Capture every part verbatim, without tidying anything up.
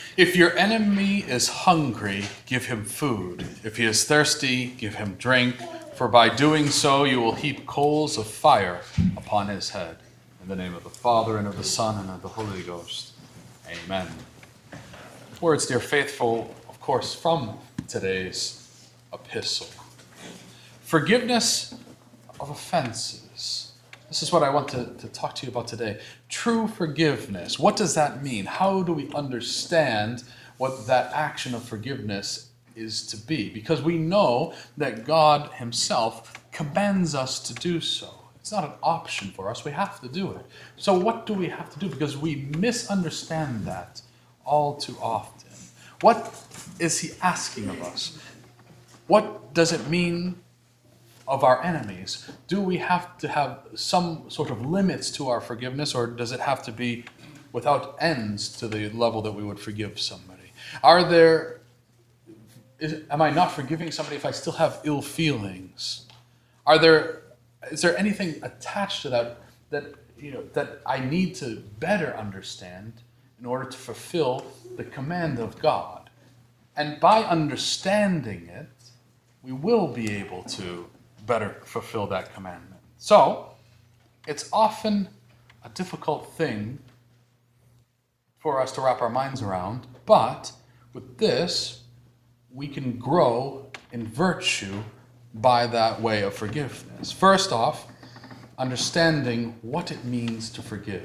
If your enemy is hungry, give him food. If he is thirsty, give him drink, for by doing so you will heap coals of fire upon his head. In the name of the Father, and of the Son, and of the Holy Ghost. Amen. Words, dear faithful, of course, from today's epistle. Forgiveness of offenses. This is what I want to, to talk to you about today. True forgiveness. What does that mean? How do we understand what that action of forgiveness is to be? Because we know that God himself commands us to do so. It's not an option for us. We have to do it. So what do we have to do? Because we misunderstand that all too often. What is he asking of us? What does it mean of our enemies? Do we have to have some sort of limits to our forgiveness, or does it have to be without ends to the level that we would forgive somebody? Are there, is, am I not forgiving somebody if I still have ill feelings? Are there, is there anything attached to that that, you know, that I need to better understand in order to fulfill the command of God? And by understanding it, we will be able to better fulfill that commandment. So, it's often a difficult thing for us to wrap our minds around, but with this, we can grow in virtue by that way of forgiveness. First off, understanding what it means to forgive.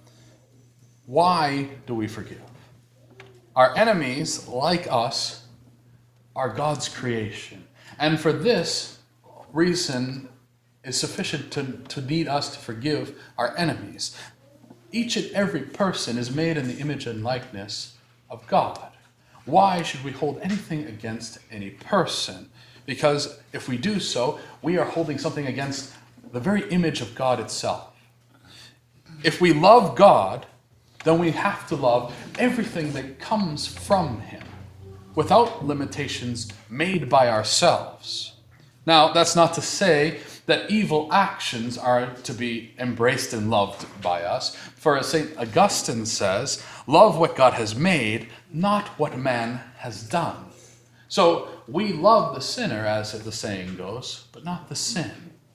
Why do we forgive? Our enemies, like us, are God's creation. And for this reason is sufficient to, to need us to forgive our enemies. Each and every person is made in the image and likeness of God. Why should we hold anything against any person? Because if we do so, we are holding something against the very image of God itself. If we love God, then we have to love everything that comes from him, without limitations made by ourselves. Now, that's not to say that evil actions are to be embraced and loved by us. For as Saint Augustine says, love what God has made, not what man has done. So we love the sinner, as the saying goes, but not the sin.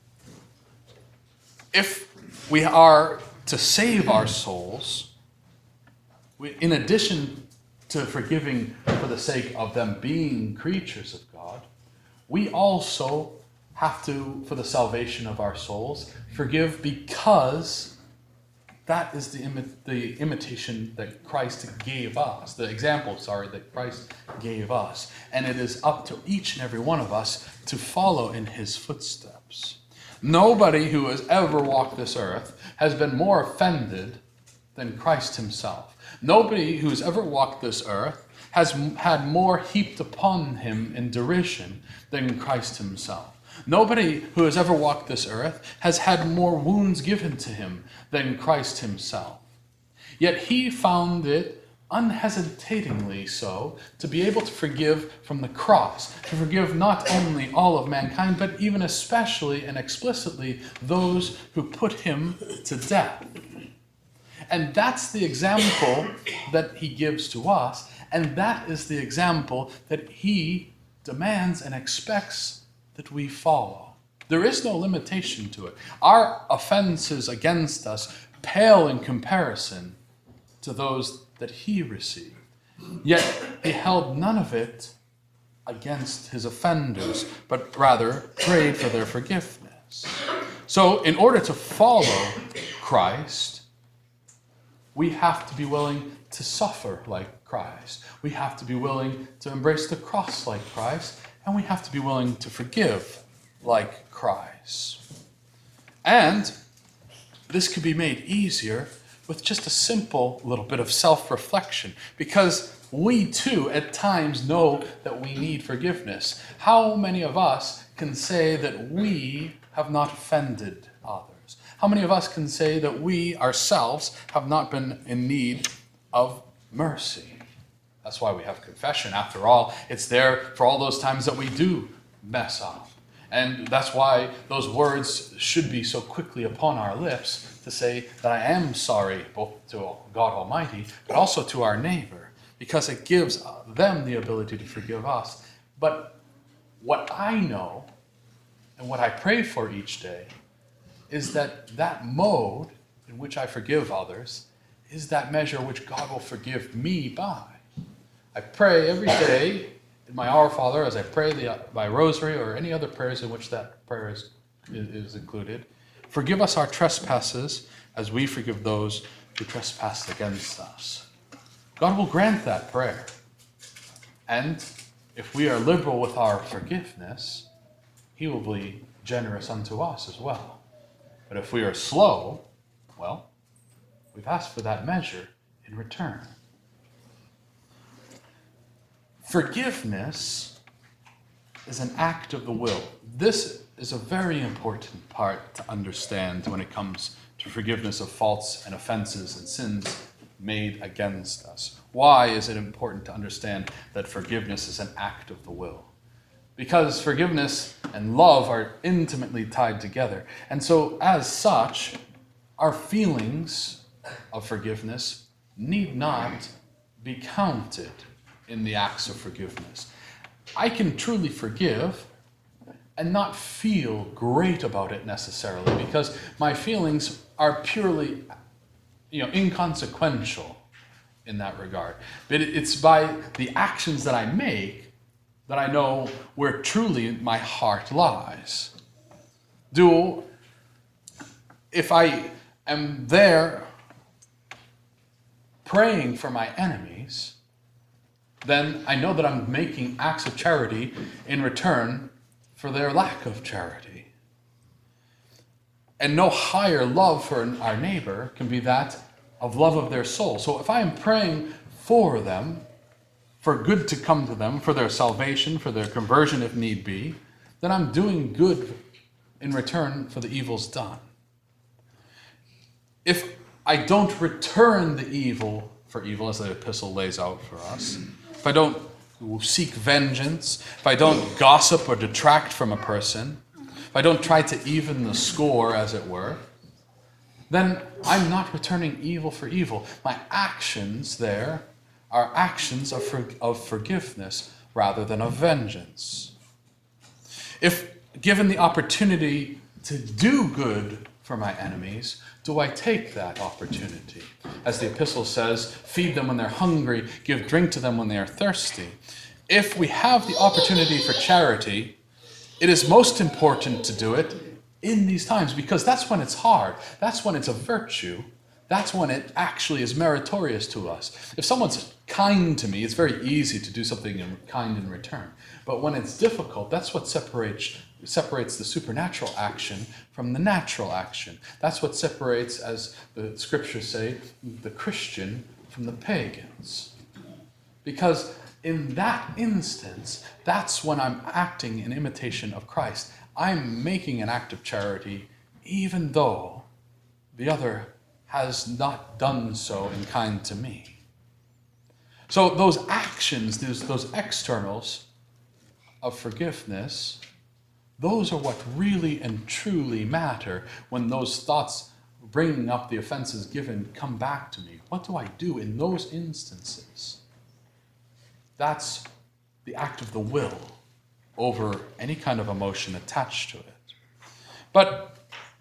If we are to save our souls, we, in addition to forgiving for the sake of them being creatures of God, we also have to, for the salvation of our souls, forgive because that is the, imi- the imitation that Christ gave us, the example, sorry, that Christ gave us. And it is up to each and every one of us to follow in his footsteps. Nobody who has ever walked this earth has been more offended than Christ himself. Nobody who has ever walked this earth has had more heaped upon him in derision than Christ himself. Nobody who has ever walked this earth has had more wounds given to him than Christ himself. Yet he found it unhesitatingly so to be able to forgive from the cross, to forgive not only all of mankind, but even especially and explicitly those who put him to death. And that's the example that he gives to us. And that is the example that he demands and expects that we follow. There is no limitation to it. Our offenses against us pale in comparison to those that he received. Yet he held none of it against his offenders, but rather prayed for their forgiveness. So in order to follow Christ, we have to be willing to suffer like Christ. We have to be willing to embrace the cross like Christ, and we have to be willing to forgive like Christ. And this could be made easier with just a simple little bit of self-reflection, because we too at times know that we need forgiveness. How many of us can say that we have not offended others? How many of us can say that we ourselves have not been in need of mercy? That's why we have confession. After all, it's there for all those times that we do mess up. And that's why those words should be so quickly upon our lips to say that I am sorry, both to God Almighty, but also to our neighbor. because it gives them the ability to forgive us. But what I know and what I pray for each day is that that mode in which I forgive others is that measure which God will forgive me by. I pray every day in my Our Father, as I pray the, my rosary or any other prayers in which that prayer is, is included, forgive us our trespasses as we forgive those who trespass against us. God will grant that prayer. And if we are liberal with our forgiveness, he will be generous unto us as well. But if we are slow, well, we've asked for that measure in return. Forgiveness is an act of the will. This is a very important part to understand when it comes to forgiveness of faults and offenses and sins made against us. Why is it important to understand that forgiveness is an act of the will? Because forgiveness and love are intimately tied together. And so, as such, our feelings of forgiveness need not be counted in the acts of forgiveness. I can truly forgive and not feel great about it necessarily, because my feelings are purely, you know, inconsequential in that regard. But it's by the actions that I make that I know where truly my heart lies. Do if I am there praying for my enemies, then I know that I'm making acts of charity in return for their lack of charity. And no higher love for our neighbor can be that of love of their soul. So if I am praying for them, for good to come to them, for their salvation, for their conversion if need be, then I'm doing good in return for the evils done. If I don't return the evil for evil, as the epistle lays out for us, if I don't seek vengeance, if I don't gossip or detract from a person, if I don't try to even the score, as it were, then I'm not returning evil for evil. My actions there are actions of, for, of forgiveness rather than of vengeance. If given the opportunity to do good for my enemies, do I take that opportunity? As the epistle says, feed them when they're hungry, give drink to them when they are thirsty. If we have the opportunity for charity, it is most important to do it in these times, because that's when it's hard. That's when it's a virtue. That's when it actually is meritorious to us. If someone's kind to me, it's very easy to do something in kind in return. But when it's difficult, that's what separates separates the supernatural action from the natural action. That's what separates, as the scriptures say, the Christian from the pagans. Because in that instance, that's when I'm acting in imitation of Christ. I'm making an act of charity even though the other has not done so in kind to me. So those actions, those, those externals of forgiveness, those are what really and truly matter when those thoughts bringing up the offenses given come back to me. What do I do in those instances? That's the act of the will over any kind of emotion attached to it. But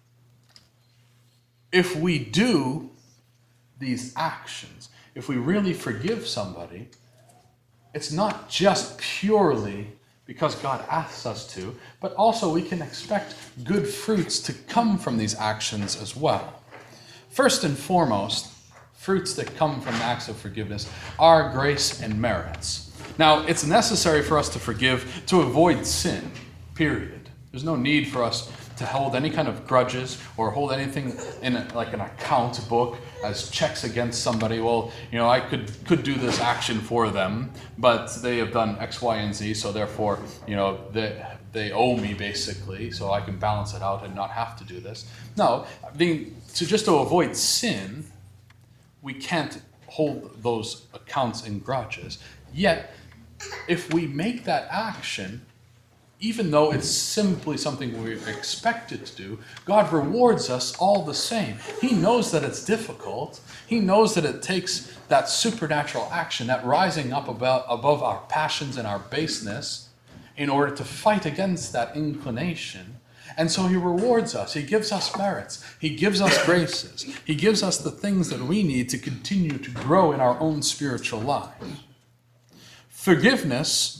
if we do these actions, if we really forgive somebody, it's not just purely because God asks us to, but also we can expect good fruits to come from these actions as well. First and foremost, fruits that come from acts of forgiveness are grace and merits. Now, it's necessary for us to forgive to avoid sin, period. There's no need for us to hold any kind of grudges or hold anything in a, like an account book as checks against somebody. Well, you know, I could could do this action for them, but they have done X, Y, and Z, so therefore, you know, they, they owe me basically, so I can balance it out and not have to do this. No, being, to just to avoid sin, we can't hold those accounts in grudges. Yet, if we make that action even though it's simply something we're expected to do, God rewards us all the same. He knows that it's difficult. He knows that it takes that supernatural action, that rising up above, above our passions and our baseness in order to fight against that inclination. And so he rewards us. He gives us merits. He gives us graces. He gives us the things that we need to continue to grow in our own spiritual life. Forgiveness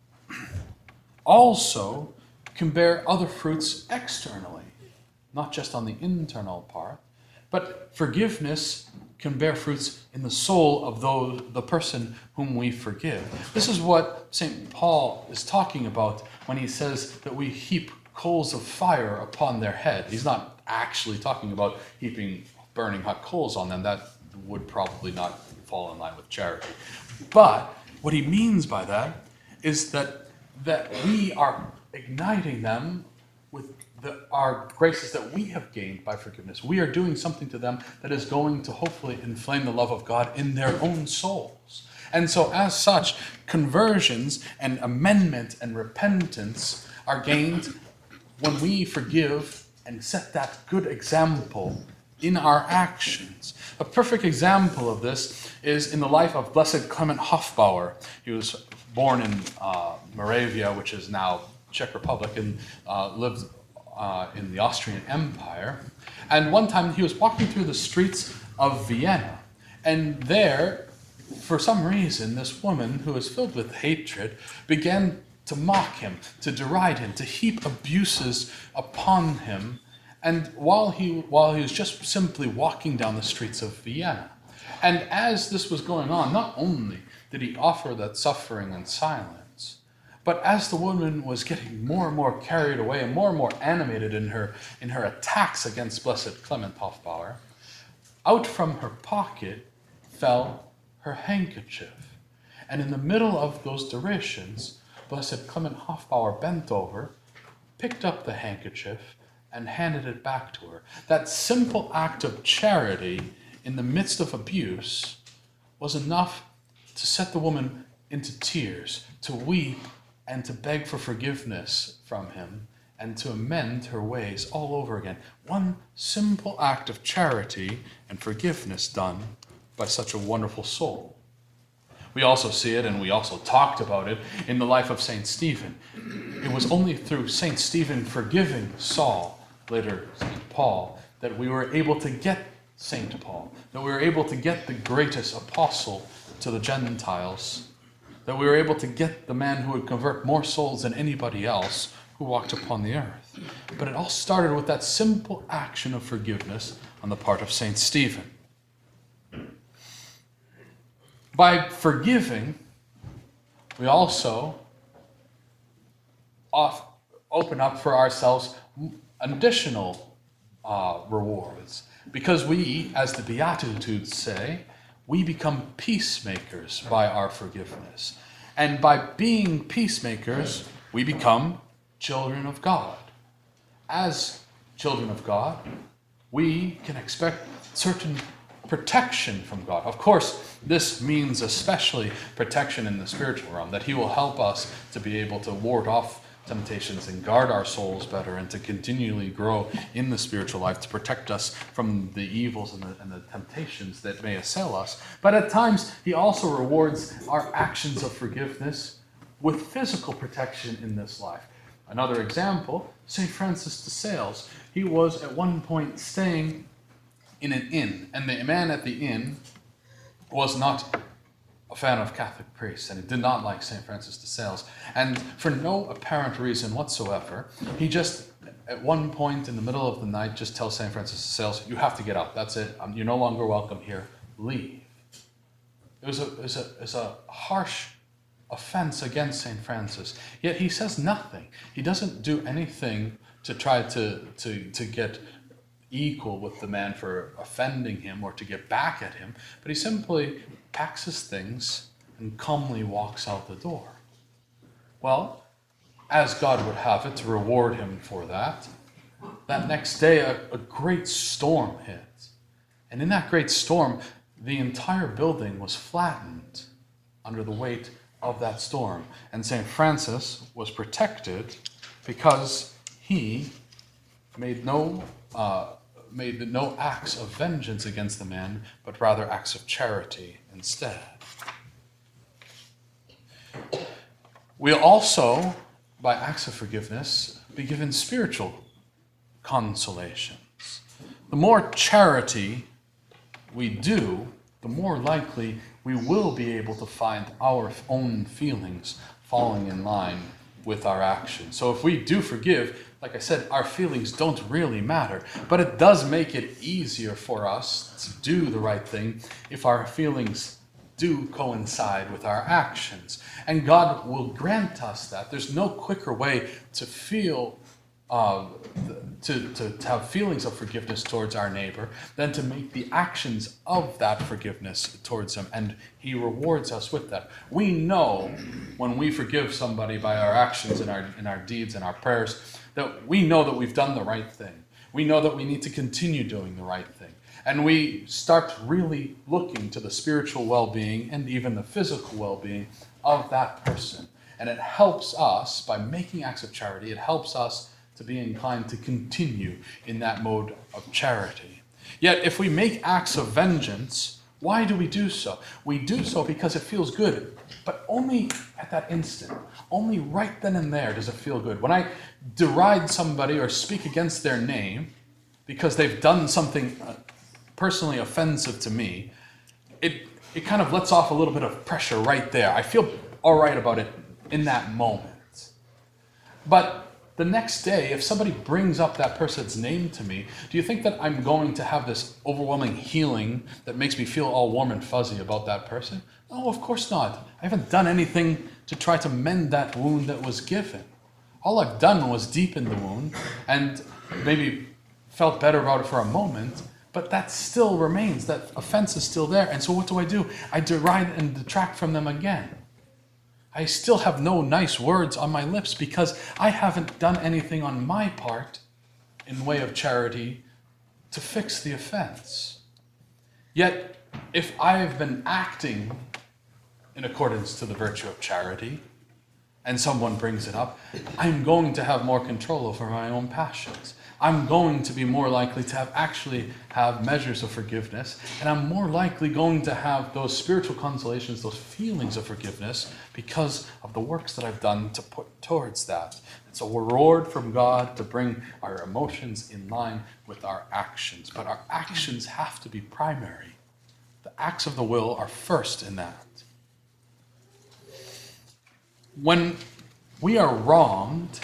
also can bear other fruits externally, not just on the internal part, but forgiveness can bear fruits in the soul of those, the person whom we forgive. This is what Saint Paul is talking about when he says that we heap coals of fire upon their head. He's not actually talking about heaping burning hot coals on them. That would probably not fall in line with charity. But what he means by that is that that we are igniting them with the, our graces that we have gained by forgiveness. We are doing something to them that is going to hopefully inflame the love of God in their own souls. And so as such, conversions and amendment and repentance are gained when we forgive and set that good example in our actions. A perfect example of this is in the life of Blessed Clement Hofbauer. He was born in uh, Moravia, which is now Czech Republic, and uh, lived uh, in the Austrian Empire. And one time he was walking through the streets of Vienna, and there, for some reason, this woman who was filled with hatred began to mock him, to deride him, to heap abuses upon him, and while he while he was just simply walking down the streets of Vienna. And as this was going on, not only did he offer that suffering in silence, but as the woman was getting more and more carried away and more and more animated in her in her attacks against Blessed Clement Hofbauer, out from her pocket fell her handkerchief. And in the middle of those derisions, Blessed Clement Hofbauer bent over, picked up the handkerchief, and handed it back to her. That simple act of charity in the midst of abuse was enough to set the woman into tears, to weep and to beg for forgiveness from him, and to amend her ways all over again. One simple act of charity and forgiveness done by such a wonderful soul. We also see it, and we also talked about it, in the life of Saint Stephen. It was only through Saint Stephen forgiving Saul, later Saint Paul, that we were able to get Saint Paul, that we were able to get the greatest apostle to the Gentiles, that we were able to get the man who would convert more souls than anybody else who walked upon the earth. But it all started with that simple action of forgiveness on the part of Saint Stephen. By forgiving, we also off, open up for ourselves additional uh, rewards. Because we, as the Beatitudes say, we become peacemakers by our forgiveness. And by being peacemakers, we become children of God. As children of God, we can expect certain protection from God. Of course, this means especially protection in the spiritual realm, that He will help us to be able to ward off temptations and guard our souls better, and to continually grow in the spiritual life to protect us from the evils and the, and the temptations that may assail us. But at times, He also rewards our actions of forgiveness with physical protection in this life. Another example, Saint Francis de Sales. He was at one point staying in an inn, and the man at the inn was not a fan of Catholic priests, and he did not like Saint Francis de Sales. And for no apparent reason whatsoever, he just, at one point in the middle of the night, just tells Saint Francis de Sales, "You have to get out. That's it. You're no longer welcome here. Leave." It was a, it was a, it was a harsh offense against Saint Francis. Yet he says nothing. He doesn't do anything to try to, to, to get equal with the man for offending him or to get back at him, but he simply packs his things and calmly walks out the door. Well, as God would have it to reward him for that, that next day a, a great storm hit. And in that great storm, the entire building was flattened under the weight of that storm. And Saint Francis was protected because he made no uh, made no acts of vengeance against the man, but rather acts of charity instead. We'll also, by acts of forgiveness, be given spiritual consolations. The more charity we do, the more likely we will be able to find our own feelings falling in line with our actions. So if we do forgive, like I said, our feelings don't really matter, but it does make it easier for us to do the right thing if our feelings do coincide with our actions. And God will grant us that. There's no quicker way to feel Uh, to, to, to have feelings of forgiveness towards our neighbor than to make the actions of that forgiveness towards him, and he rewards us with that. We know when we forgive somebody by our actions and our, and our deeds and our prayers, that we know that we've done the right thing. We know that we need to continue doing the right thing. And we start really looking to the spiritual well-being and even the physical well-being of that person. And it helps us, by making acts of charity, it helps us to be inclined to continue in that mode of charity. Yet, if we make acts of vengeance, why do we do so? We do so because it feels good, but only at that instant. Only right then and there does it feel good. When I deride somebody or speak against their name because they've done something personally offensive to me, it, it kind of lets off a little bit of pressure right there. I feel all right about it in that moment. But the next day, if somebody brings up that person's name to me, do you think that I'm going to have this overwhelming healing that makes me feel all warm and fuzzy about that person? No, of course not. I haven't done anything to try to mend that wound that was given. All I've done was deepen the wound and maybe felt better about it for a moment, but that still remains. That offense is still there. And so what do I do? I deride and detract from them again. I still have no nice words on my lips because I haven't done anything on my part in way of charity to fix the offense. Yet, if I've been acting in accordance to the virtue of charity, and someone brings it up, I'm going to have more control over my own passions. I'm going to be more likely to have actually have measures of forgiveness, and I'm more likely going to have those spiritual consolations, those feelings of forgiveness, because of the works that I've done to put towards that. It's a reward from God to bring our emotions in line with our actions, but our actions have to be primary. The acts of the will are first in that. When we are wronged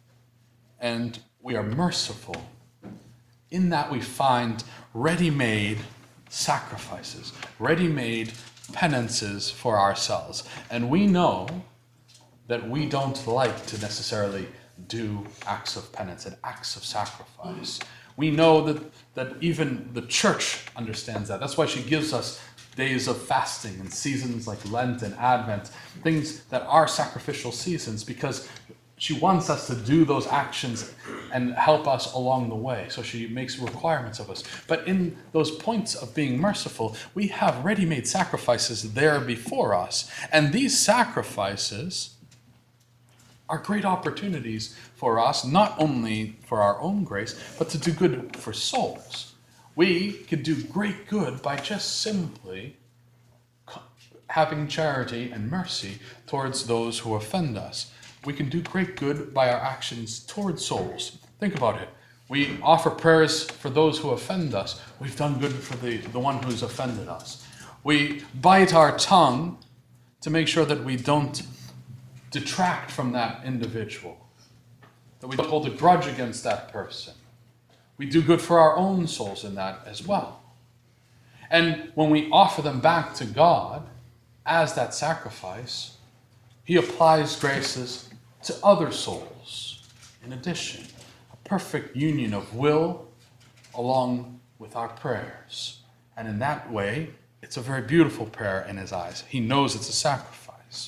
and we are merciful, in that we find ready-made sacrifices, ready-made penances for ourselves. And we know that we don't like to necessarily do acts of penance and acts of sacrifice. We know that, that even the church understands that. That's why she gives us days of fasting and seasons like Lent and Advent, things that are sacrificial seasons, because she wants us to do those actions and help us along the way. So she makes requirements of us. But in those points of being merciful, we have ready-made sacrifices there before us. And these sacrifices are great opportunities for us, not only for our own grace, but to do good for souls. We could do great good by just simply having charity and mercy towards those who offend us. We can do great good by our actions towards souls. Think about it. We offer prayers for those who offend us. We've done good for the, the one who's offended us. We bite our tongue to make sure that we don't detract from that individual, that we don't hold a grudge against that person. We do good for our own souls in that as well. And when we offer them back to God as that sacrifice, He applies graces to other souls in addition. A perfect union of will along with our prayers. And in that way, it's a very beautiful prayer in His eyes. He knows it's a sacrifice.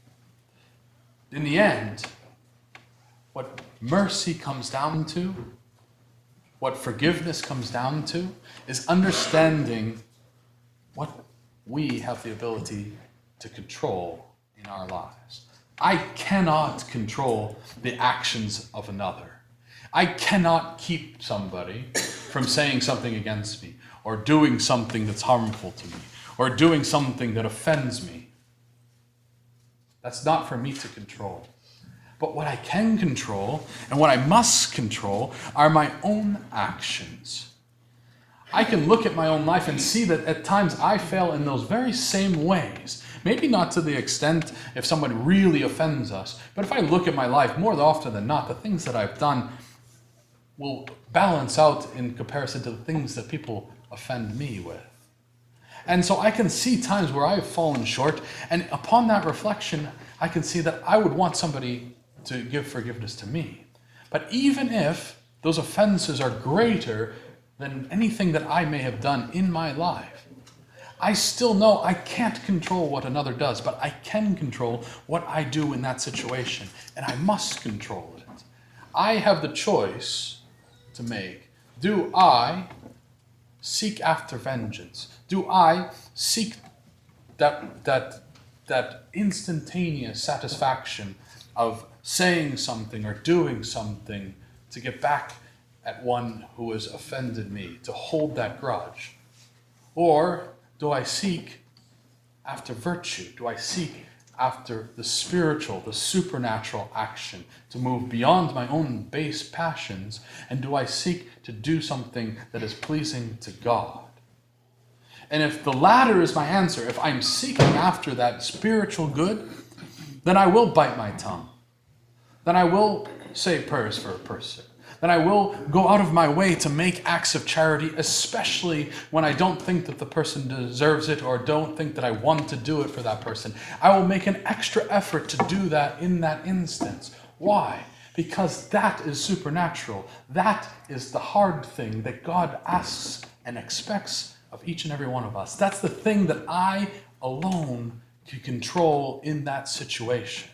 In the end, what mercy comes down to, what forgiveness comes down to, is understanding what we have the ability to control in our lives. I cannot control the actions of another. I cannot keep somebody from saying something against me, or doing something that's harmful to me, or doing something that offends me. That's not for me to control. But what I can control, and what I must control, are my own actions. I can look at my own life and see that at times I fail in those very same ways. Maybe not to the extent if someone really offends us, but if I look at my life, more often than not, the things that I've done will balance out in comparison to the things that people offend me with. And so I can see times where I have fallen short, and upon that reflection, I can see that I would want somebody to give forgiveness to me. But even if those offenses are greater than anything that I may have done in my life, I still know I can't control what another does, but I can control what I do in that situation, and I must control it. I have the choice to make. Do I seek after vengeance? Do I seek that, that, that instantaneous satisfaction of saying something or doing something to get back at one who has offended me, to hold that grudge? Or do I seek after virtue? Do I seek after the spiritual, the supernatural action to move beyond my own base passions? And do I seek to do something that is pleasing to God? And if the latter is my answer, if I'm seeking after that spiritual good, then I will bite my tongue. Then I will say prayers for a person. Then I will go out of my way to make acts of charity, especially when I don't think that the person deserves it or don't think that I want to do it for that person. I will make an extra effort to do that in that instance. Why? Because that is supernatural. That is the hard thing that God asks and expects of each and every one of us. That's the thing that I alone can control in that situation.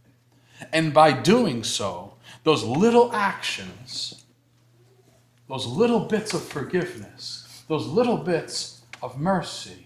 And by doing so, those little actions, those little bits of forgiveness, those little bits of mercy,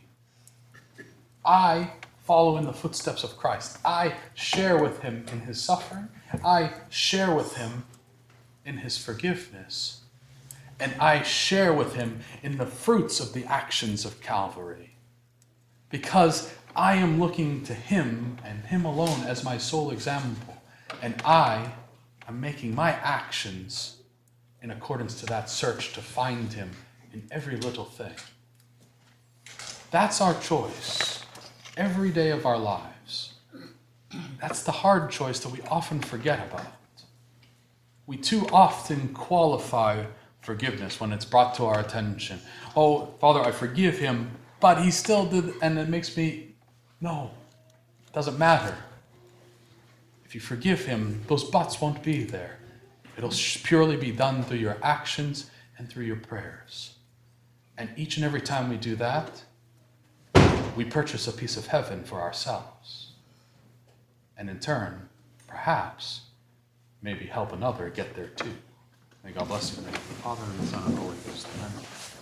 I follow in the footsteps of Christ. I share with him in his suffering. I share with him in his forgiveness. And I share with him in the fruits of the actions of Calvary. Because I am looking to him and him alone as my sole example. And I am making my actions in accordance to that search to find him in every little thing. That's our choice every day of our lives. That's the hard choice that we often forget about. We too often qualify forgiveness when it's brought to our attention. Oh, Father, I forgive him, but he still did, and it makes me, no, it doesn't matter. If you forgive him, those buts won't be there. It'll purely be done through your actions and through your prayers. And each and every time we do that, we purchase a piece of heaven for ourselves. And in turn, perhaps, maybe help another get there too. May God bless you in the name of the Father, and the Son, and the Holy Ghost. Amen.